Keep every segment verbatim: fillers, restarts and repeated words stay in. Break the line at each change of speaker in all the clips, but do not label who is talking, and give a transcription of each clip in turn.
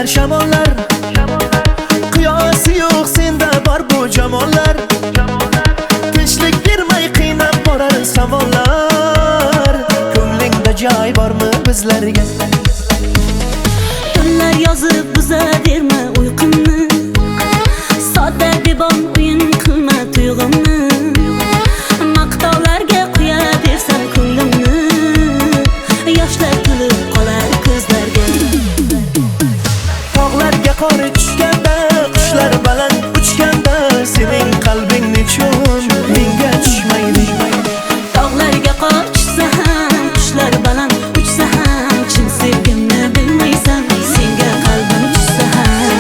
kelar shamollar, qiyosi yo'q senda bor bu jamollar. Tinchlik bermay qiynab borar savollar, ko'nglingda joy bormi bizlarga?
Tunlar yozib buzaverma uyqumni, sodda debon o'yin qilma tuyg'umni. Maqtovlarga qo'yaversam ko'nglimni, yoshlar to'lib qolar ko'zlarga.
Tog'larga qor tushganda, qushlar baland uchganda, sening qalbing nechun menga tushmaydi?
Tog'larga qor tushsa ham, qushlar baland uchsa ham, chin sevgimni bilmaysan, senga qalbim tushsa ham.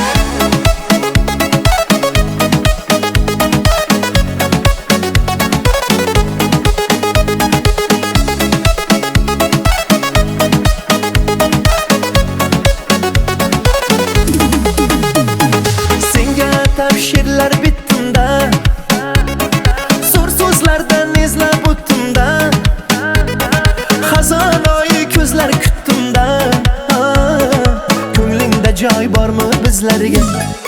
Senga tabshirlar bitimda, zo'r so'zlardan izlab o'ttimda, xazonoyi ko'zlar kuttimda. Ko'nglingda joy bormi bizlarga?